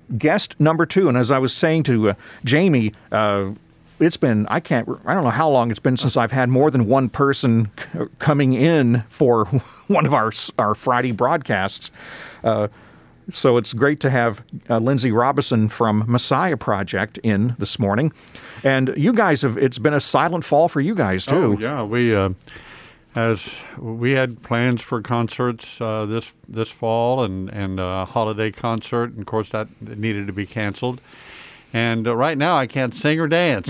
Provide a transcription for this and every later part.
guest number 2. And as I was saying to Jamie, it's been, I don't know how long it's been since I've had more than one person coming in for one of our Friday broadcasts. So it's great to have Lindsay Robison from Messiah Project in this morning. And you guys it's been a silent fall for you guys, too. Oh, yeah. We had plans for concerts this fall and a holiday concert, and of course that needed to be canceled. And right now I can't sing or dance,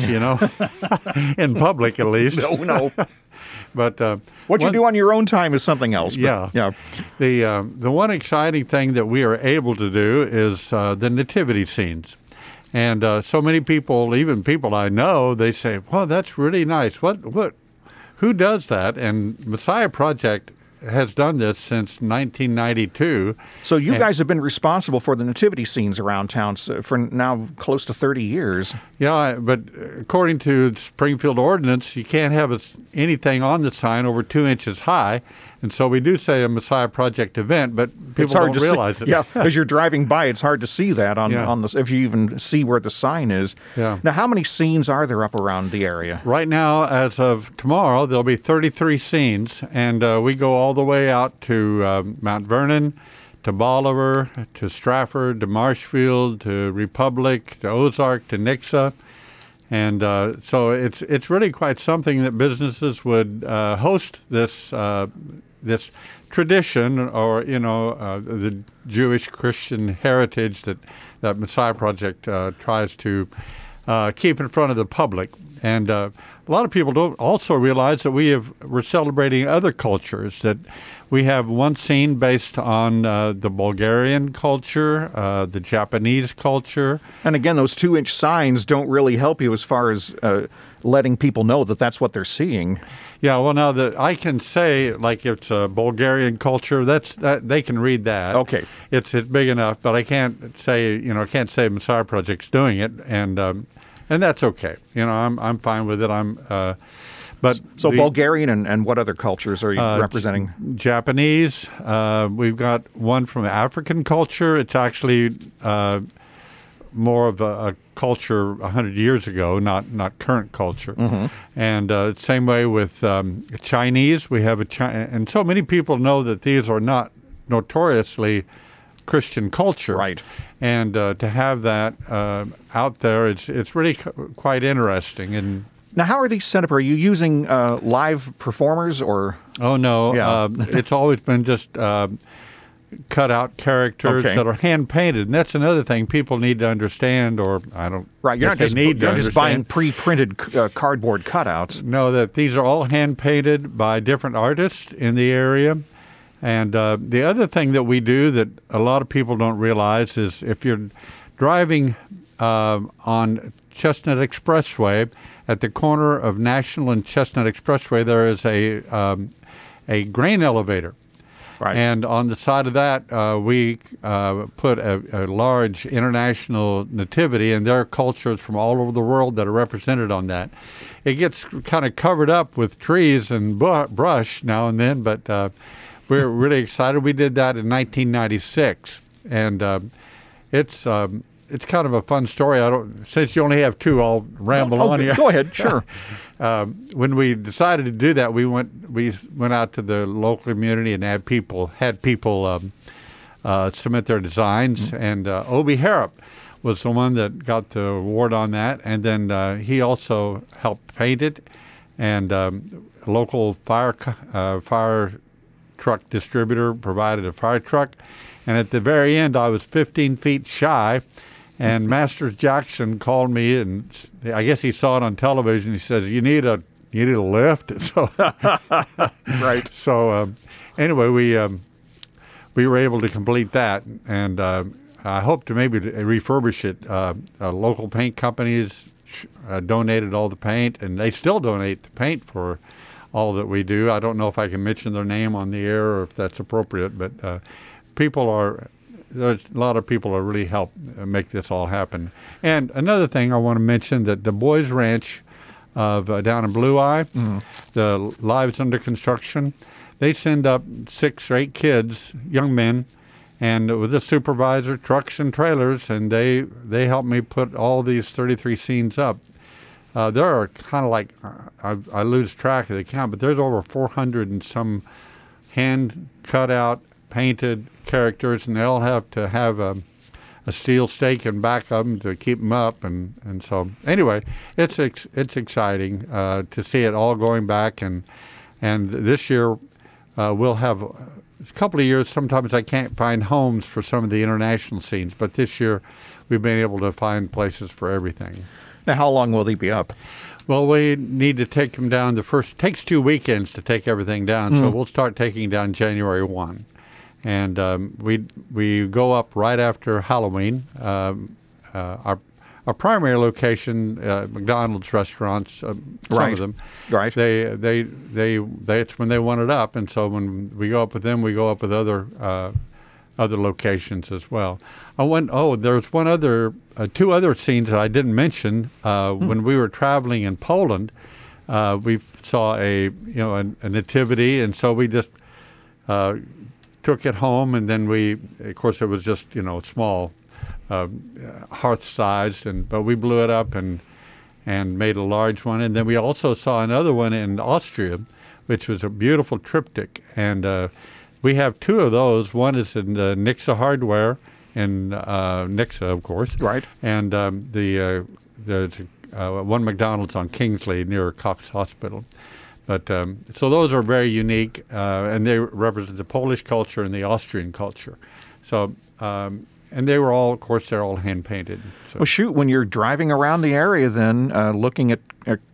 in public at least. No. But what you do on your own time is something else. But, yeah. The one exciting thing that we are able to do is the nativity scenes. And so many people, even people I know, they say, "Well, that's really nice. Who does that?" And Messiah Project has done this since 1992. So you guys have been responsible for the nativity scenes around town for now close to 30 years. Yeah, but according to Springfield ordinance, you can't have anything on the sign over 2 inches high. And so we do say a Messiah Project event, but people don't realize it. Yeah, as you're driving by, it's hard to see that on the, if you even see where the sign is. Yeah. Now, how many scenes are there up around the area? Right now, as of tomorrow, there'll be 33 scenes, and we go all the way out to Mount Vernon, to Bolivar, to Stratford, to Marshfield, to Republic, to Ozark, to Nixa. And so it's really quite something that businesses would host this tradition, or the Jewish Christian heritage that Messiah Project tries to keep in front of the public. And a lot of people don't also realize that we're celebrating other cultures. That we have one scene based on the Bulgarian culture, the Japanese culture. And again, those 2-inch signs don't really help you as far as letting people know that that's what they're seeing. Yeah, well, now I can say, like, it's a Bulgarian culture. That they can read that. Okay, it's big enough, but I can't say Messiah Project's doing it, and that's okay. I'm fine with it. But Bulgarian and what other cultures are you representing? Japanese. We've got one from African culture. It's actually more of a culture 100 years ago, not current culture. Mm-hmm. And same way with Chinese. We have and so many people know that these are not notoriously Christian culture. Right. And to have that out there, it's really quite interesting. And now, how are these set up? Are you using live performers or? Oh, no. Yeah. It's always been just cut out characters that are hand painted. And that's another thing people need to understand, or I don't. Right. You're not just buying pre-printed cardboard cutouts. No, that these are all hand painted by different artists in the area. And the other thing that we do that a lot of people don't realize is if you're driving on Chestnut Expressway, at the corner of National and Chestnut Expressway, there is a grain elevator. Right. And on the side of that, we put a large international nativity, and there are cultures from all over the world that are represented on that. It gets kind of covered up with trees and brush now and then, but we're really excited. We did that in 1996, and it's kind of a fun story. Since you only have two, I'll ramble on here. Go ahead, sure. When we decided to do that, we went out to the local community and had people submit their designs, and Obie Harrop was the one that got the award on that, and then he also helped paint it, and a local fire truck distributor provided a fire truck, and at the very end, I was 15 feet shy. And Masters Jackson called me, and I guess he saw it on television. He says, "You need a lift." So, right. So, anyway, we were able to complete that, and I hope to maybe refurbish it. Local paint companies donated all the paint, and they still donate the paint for all that we do. I don't know if I can mention their name on the air or if that's appropriate, but there's a lot of people that really help make this all happen. And another thing I want to mention, that the Boys Ranch down in Blue Eye, the Lives Under Construction, they send up 6 or 8 kids, young men, and with the supervisor, trucks and trailers, and they helped me put all these 33 scenes up. There are kind of like, I lose track of the count, but there's over 400 and some hand cut out, painted characters, and they all have to have a steel stake in back of them to keep them up, and so anyway, it's exciting to see it all going back, and this year we'll have a couple of years. Sometimes I can't find homes for some of the international scenes, but this year we've been able to find places for everything. Now, how long will they be up? Well, we need to take them down. Takes 2 weekends to take everything down, so we'll start taking down January 1. And we go up right after Halloween. Our primary location, McDonald's restaurants, some of them, right? It's when they want it up, and so when we go up with them, we go up with other locations as well. There's two other scenes that I didn't mention. When we were traveling in Poland, we saw a nativity, and so we just took it home, and then of course, it was just small, hearth-sized, but we blew it up and made a large one, and then we also saw another one in Austria, which was a beautiful triptych, and we have 2 of those. One is in the Nixa Hardware in Nixa, of course, right, and there's one McDonald's on Kingsley near Cox Hospital. But so those are very unique, and they represent the Polish culture and the Austrian culture. So, and they were all, of course, they're all hand painted. So. Well, shoot, when you're driving around the area, then looking at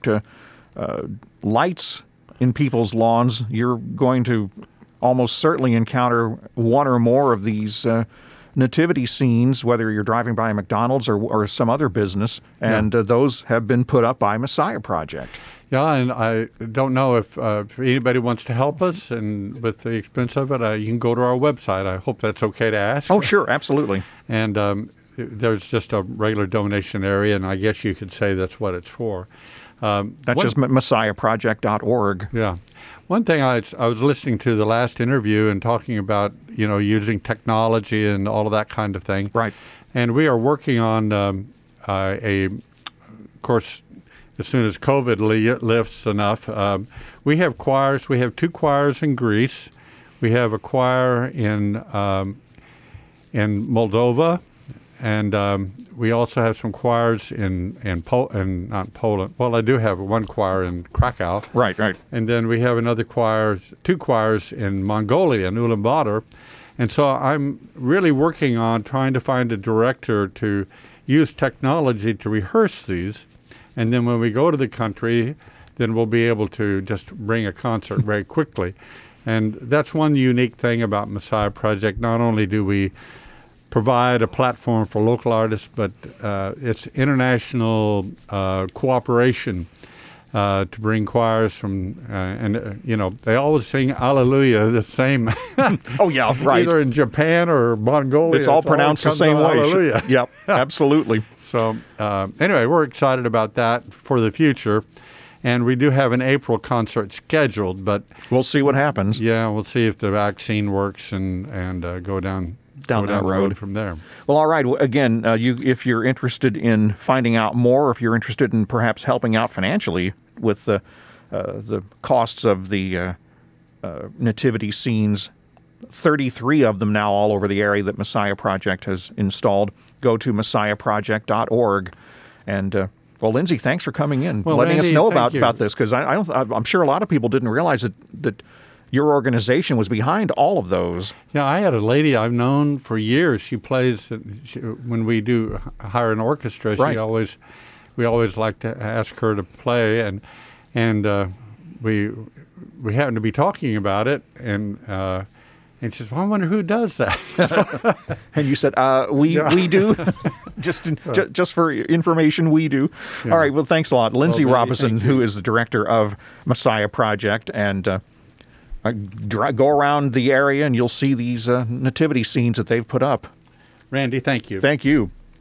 lights in people's lawns, you're going to almost certainly encounter one or more of these nativity scenes, whether you're driving by a McDonald's or some other business, and those have been put up by Messiah Project. Yeah, and I don't know if anybody wants to help us and with the expense of it, you can go to our website. I hope that's okay to ask. Oh, sure, absolutely. And there's just a regular donation area, and I guess you could say that's what it's for. That's just messiahproject.org. Yeah. One thing I was listening to the last interview and talking about, using technology and all of that kind of thing. Right. And we are working on of course, as soon as COVID lifts enough, we have choirs. We have 2 choirs in Greece. We have a choir in Moldova, and we also have some choirs in not Poland. Well, I do have one choir in Krakow. Right. And then we have 2 choirs in Mongolia, in Ulaanbaatar. And so I'm really working on trying to find a director to use technology to rehearse these. And then when we go to the country, then we'll be able to just bring a concert very quickly. And that's one unique thing about Messiah Project. Not only do we provide a platform for local artists, but it's international cooperation to bring choirs from, they always sing Alleluia the same. Oh, yeah, right. Either in Japan or Mongolia. It's all pronounced the same way. Alleluia. Yep, absolutely. So anyway, we're excited about that for the future. And we do have an April concert scheduled, but we'll see what happens. Yeah, we'll see if the vaccine works and go down that road from there. Well, all right. Well, again, if you're interested in finding out more, if you're interested in perhaps helping out financially with the costs of the nativity scenes, 33 of them now all over the area that Messiah Project has installed, go to messiahproject.org. And well, Lindsay, thanks for coming in, letting us know about this, because I'm sure a lot of people didn't realize that your organization was behind all of those. Yeah, I had a lady I've known for years. She plays when we do hire an orchestra. Right. We always like to ask her to play, and we happened to be talking about it, and she says, "Well, I wonder who does that." And you said, "We do." Just for information, we do. Yeah. All right. Well, thanks a lot, Lindsay Robison, who is the director of Messiah Project, and go around the area and you'll see these nativity scenes that they've put up. Randy, thank you. Thank you.